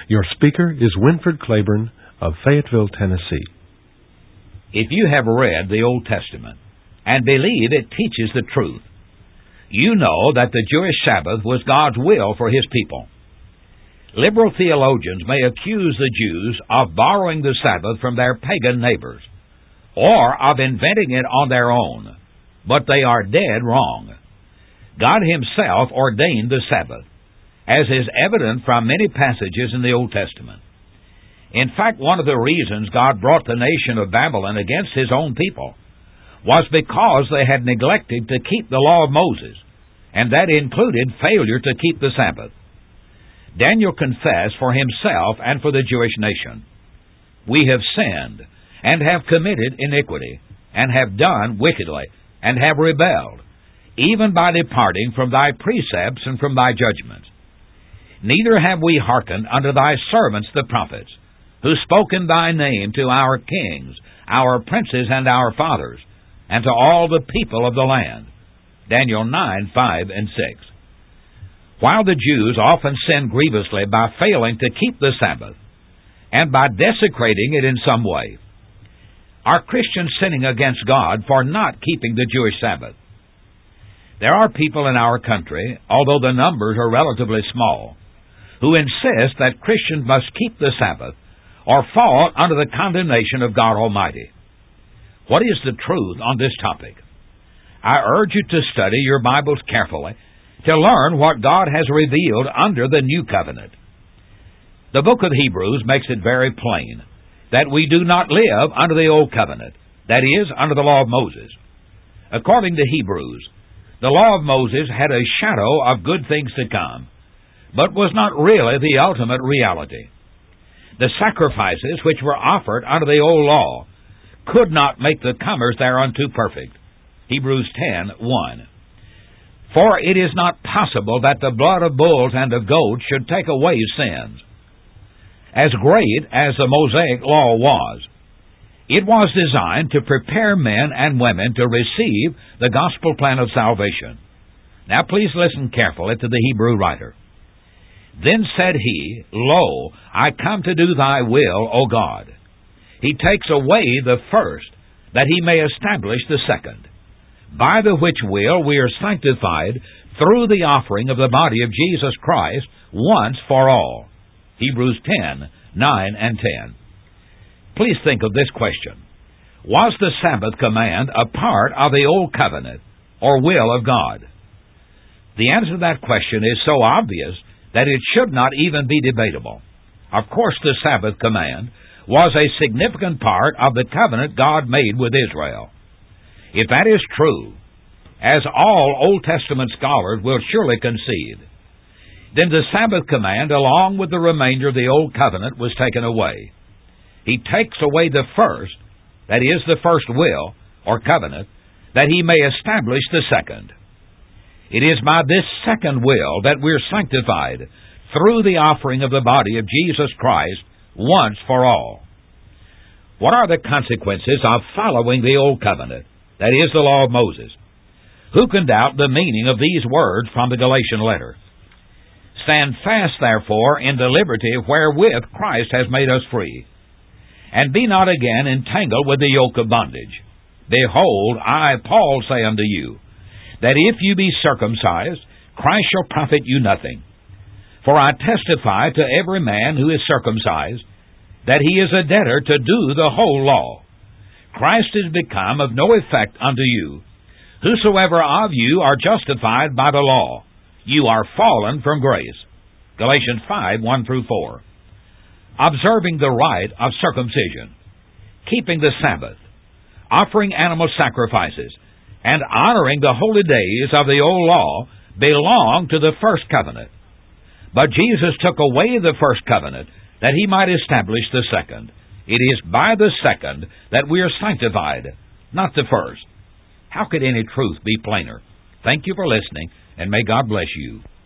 Your speaker is Winfred Claiborne of Fayetteville, Tennessee. If you have read the Old Testament and believe it teaches the truth, you know that the Jewish Sabbath was God's will for His people. Liberal theologians may accuse the Jews of borrowing the Sabbath from their pagan neighbors, or of inventing it on their own, but they are dead wrong. God Himself ordained the Sabbath, as is evident from many passages in the Old Testament. In fact, one of the reasons God brought the nation of Babylon against His own people was because they had neglected to keep the law of Moses, and that included failure to keep the Sabbath. Daniel confessed for himself and for the Jewish nation, "We have sinned, and have committed iniquity, and have done wickedly, and have rebelled, even by departing from thy precepts and from thy judgments. Neither have we hearkened unto thy servants the prophets, who spoke in thy name to our kings, our princes, and our fathers, and to all the people of the land." Daniel 9, 5, and 6. While the Jews often sinned grievously by failing to keep the Sabbath, and by desecrating it in some way, are Christians sinning against God for not keeping the Jewish Sabbath? There are people in our country, although the numbers are relatively small, who insist that Christians must keep the Sabbath or fall under the condemnation of God Almighty. What is the truth on this topic? I urge you to study your Bibles carefully to learn what God has revealed under the New Covenant. The book of Hebrews makes it very plain that we do not live under the Old Covenant, that is, under the law of Moses. According to Hebrews, the law of Moses had a shadow of good things to come, but was not really the ultimate reality. The sacrifices which were offered under the old law could not make the comers thereunto perfect. Hebrews 10:1. For it is not possible that the blood of bulls and of goats should take away sins. As great as the Mosaic law was, it was designed to prepare men and women to receive the gospel plan of salvation. Now please listen carefully to the Hebrew writer. "Then said he, Lo, I come to do thy will, O God. He takes away the first, that he may establish the second. By the which will we are sanctified through the offering of the body of Jesus Christ once for all." Hebrews 10:9 and 10. Please think of this question. Was the Sabbath command a part of the Old Covenant or will of God? The answer to that question is so obvious that it should not even be debatable. Of course, the Sabbath command was a significant part of the covenant God made with Israel. If that is true, as all Old Testament scholars will surely concede, then the Sabbath command, along with the remainder of the Old Covenant, was taken away. He takes away the first, that is, the first will, or covenant, that He may establish the second. It is by this second will that we are sanctified through the offering of the body of Jesus Christ once for all. What are the consequences of following the Old Covenant, that is, the law of Moses? Who can doubt the meaning of these words from the Galatian letter? "Stand fast, therefore, in the liberty wherewith Christ has made us free, and be not again entangled with the yoke of bondage. Behold, I, Paul, say unto you, that if you be circumcised, Christ shall profit you nothing. For I testify to every man who is circumcised, that he is a debtor to do the whole law. Christ is become of no effect unto you. Whosoever of you are justified by the law, you are fallen from grace." Galatians 5:1-4. Observing the rite of circumcision, keeping the Sabbath, offering animal sacrifices, and honoring the holy days of the old law belong to the first covenant. But Jesus took away the first covenant that He might establish the second. It is by the second that we are sanctified, not the first. How could any truth be plainer? Thank you for listening, and may God bless you.